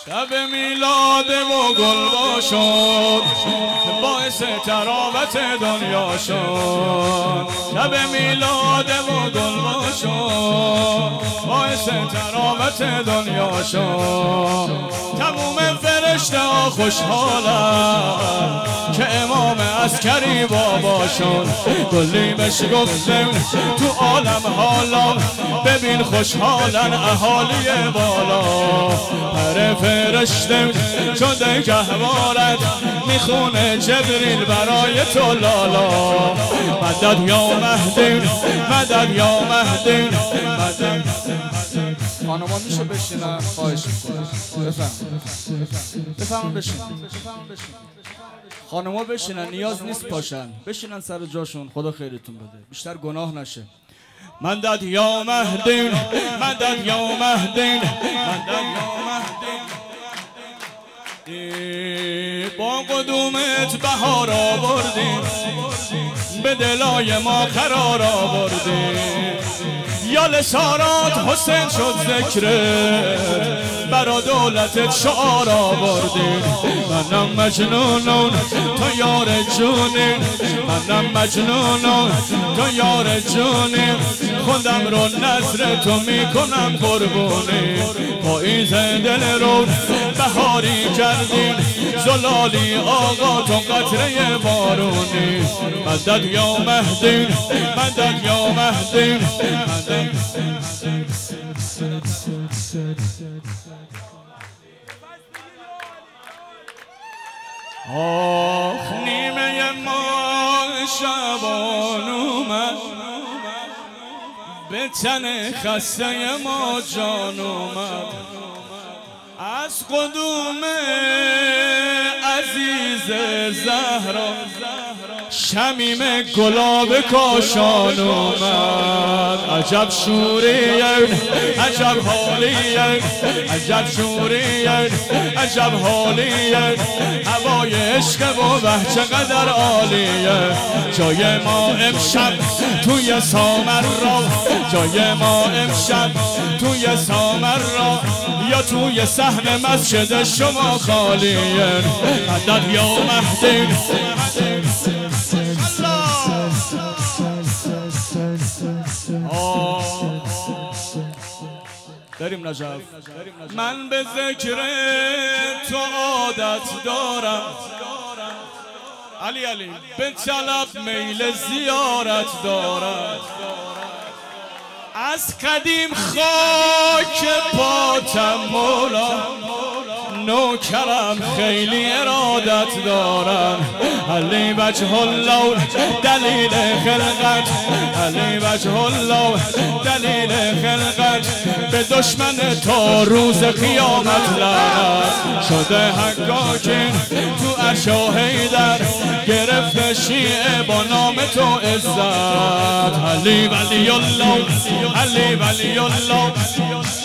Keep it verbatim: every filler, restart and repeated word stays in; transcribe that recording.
شب میلاد و گل باشد باعث تراوت دنیا شد. شب میلاد و گل باشد باعث تراوت دنیا شد. تموم فرشته ها خوشحالن که امام عسکری بابا شد. گلی بهش گفتم تو عالم حالا ببین خوشحالن اهالی بالا. پر فرشته شده گهوارت میخونه جبریل برای تو لالا. مدد یا مهدی مدد یا مهدی مدد. خانمان میشه بشینن؟ خواهش میکنم بفهم بفهم بشین خانما بشینن، نیاز نیست پاشن، بشینن سر جاشون، خدا خیرتون بده، بیشتر گناه نشه. مدد یا مهدی مدد یا مهدی مدد یا مهدی. با قدومت بهار آوردی به دلای ما قرار آوردی. یا لسانات حسین شد ذکرت برا دولتت شعار آوردی. منم مجنونم تو یار جونی، منم مجنونم تو یار جونی. خودم رو نظر تو میکنم قربونی. پاییز دل رو بهاری کردین، زلالی آقا تو قطره بارونی. مدد یا مهدی مدد یا مهدی مدد. آخ نیمه ما شبان اومد به تن خسته ما جان اومد. از قدوم عزیز زهرا شمیم گلاب کاشان اومد. عجب شوریه عجب حالیه عجب شوریه عجب حالیه. هوای عشق و به چقدر عالیه. جای ما امشب توی سامر را، جای ما امشب توی سامر را یا توی صحن مسجد شما خالیه. مدد یا مهدی. بریم نجف. من به ذکر تو عادت دارم علی علی، به طلب میل زیارت دارم. از قدیم خاک پاتم مولا، نوکرم خیلی ارادت دارم. علی وجه الله دلیل خلقت، علی وجه الله دلیل خلقت. به دشمن تا روز قیامت لعنت. شده حقاکین تو عشا حیدر، گرفته شیعه با نام تو عزت. علی ولی الله علی ولی الله.